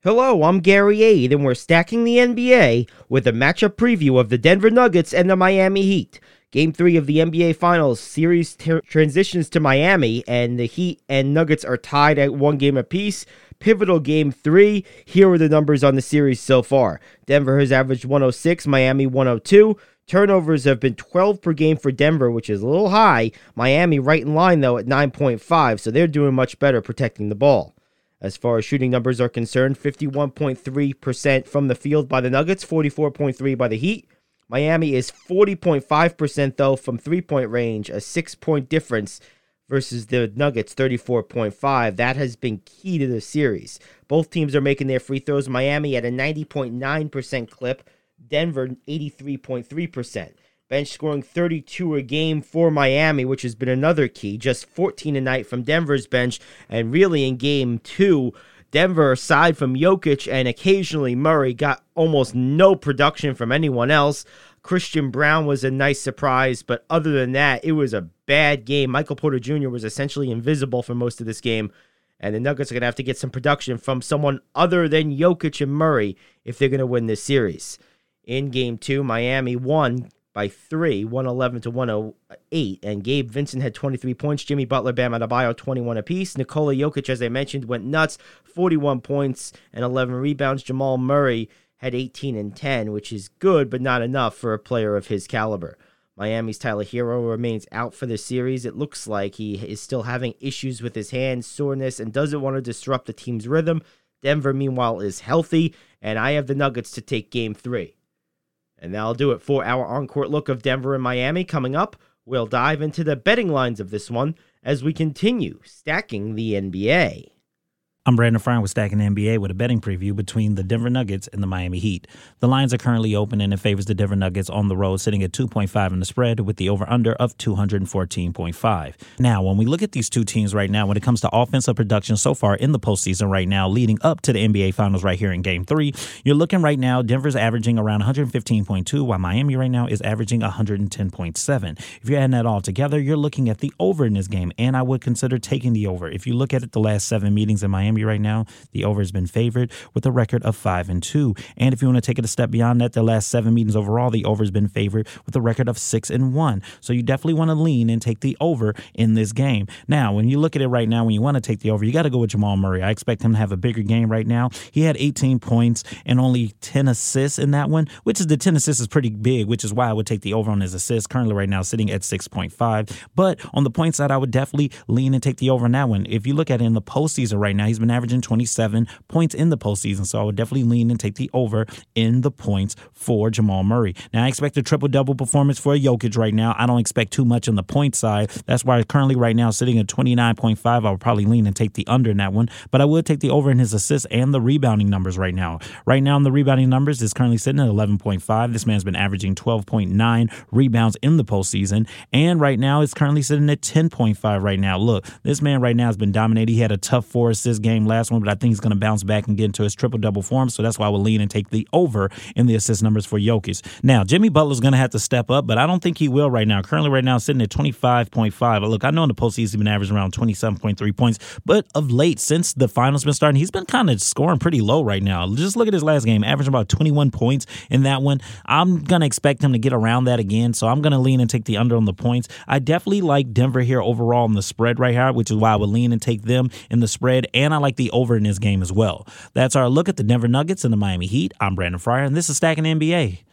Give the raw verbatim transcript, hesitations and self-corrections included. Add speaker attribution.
Speaker 1: Hello, I'm Gary Ade, and we're stacking the N B A with a matchup preview of the Denver Nuggets and the Miami Heat. Game three of the N B A Finals series ter- transitions to Miami, and the Heat and Nuggets are tied at one game apiece. Pivotal game three. Here are the numbers on the series so far. Denver has averaged one oh six, Miami one oh two. Turnovers have been twelve per game for Denver, which is a little high. Miami right in line, though, at nine point five, so they're doing much better protecting the ball. As far as shooting numbers are concerned, fifty-one point three percent from the field by the Nuggets, forty-four point three percent by the Heat. Miami is forty point five percent, though, from three-point range, a six-point difference versus the Nuggets, thirty-four point five. That has been key to the series. Both teams are making their free throws. Miami at a ninety point nine percent clip, Denver eighty-three point three percent. Bench scoring thirty-two a game for Miami, which has been another key. Just fourteen a night from Denver's bench. And really in game two, Denver, aside from Jokic and occasionally Murray, got almost no production from anyone else. Christian Braun was a nice surprise, but other than that, it was a bad game. Michael Porter Junior was essentially invisible for most of this game. And the Nuggets are going to have to get some production from someone other than Jokic and Murray if they're going to win this series. In game two, Miami won by three, one eleven to one oh eight, and Gabe Vincent had twenty-three points. Jimmy Butler, Bam Adebayo, twenty-one apiece. Nikola Jokic, as I mentioned, went nuts, forty-one points and eleven rebounds. Jamal Murray had eighteen and ten, which is good, but not enough for a player of his caliber. Miami's Tyler Hero remains out for the series. It looks like he is still having issues with his hand, soreness, and doesn't want to disrupt the team's rhythm. Denver, meanwhile, is healthy, and I have the Nuggets to take game three. And that'll do it for our on-court look of Denver and Miami. Coming up, we'll dive into the betting lines of this one as we continue stacking the N B A.
Speaker 2: I'm Brandon Fryer with Stacking the N B A with a betting preview between the Denver Nuggets and the Miami Heat. The lines are currently open and it favors the Denver Nuggets on the road, sitting at two point five in the spread with the over-under of two fourteen point five. Now, when we look at these two teams right now, when it comes to offensive production so far in the postseason right now, leading up to the N B A Finals right here in Game three, you're looking right now, Denver's averaging around one fifteen point two, while Miami right now is averaging one ten point seven. If you're adding that all together, you're looking at the over in this game, and I would consider taking the over. If you look at it, the last seven meetings in Miami right now, the over has been favored with a record of five and two. And if you want to take it a step beyond that, the last seven meetings overall, the over has been favored with a record of six and one. So you definitely want to lean and take the over in this game. Now, when you look at it right now, when you want to take the over, you got to go with Jamal Murray. I expect him to have a bigger game right now. He had eighteen points and only ten assists in that one, which is the ten assists is pretty big, which is why I would take the over on his assists. Currently right now sitting at six point five. But on the point side, I would definitely lean and take the over on that one. If you look at it in the postseason right now, he's been averaging twenty-seven points in the postseason, so I would definitely lean and take the over in the points for Jamal Murray. Now, I expect a triple-double performance for Jokic right now. I don't expect too much on the point side. That's why currently right now sitting at twenty-nine point five, I would probably lean and take the under in that one, but I would take the over in his assists and the rebounding numbers right now. Right now in the rebounding numbers is currently sitting at eleven point five. This man's been averaging twelve point nine rebounds in the postseason, and right now it's currently sitting at ten point five right now. Look, this man right now has been dominating. He had a tough four assist game last one, but I think he's going to bounce back and get into his triple-double form, so that's why I will lean and take the over in the assist numbers for Jokic. Now, Jimmy Butler's going to have to step up, but I don't think he will right now. Currently right now sitting at twenty-five point five. Look, I know in the postseason he's been averaging around twenty-seven point three points, but of late, since the finals been starting, he's been kind of scoring pretty low right now. Just look at his last game, averaging about twenty-one points in that one. I'm going to expect him to get around that again, so I'm going to lean and take the under on the points. I definitely like Denver here overall in the spread right here, which is why I would lean and take them in the spread, and I like the over in this game as well. That's our look at the Denver Nuggets and the Miami Heat. I'm Brandon Fryer, and this is Stacking N B A.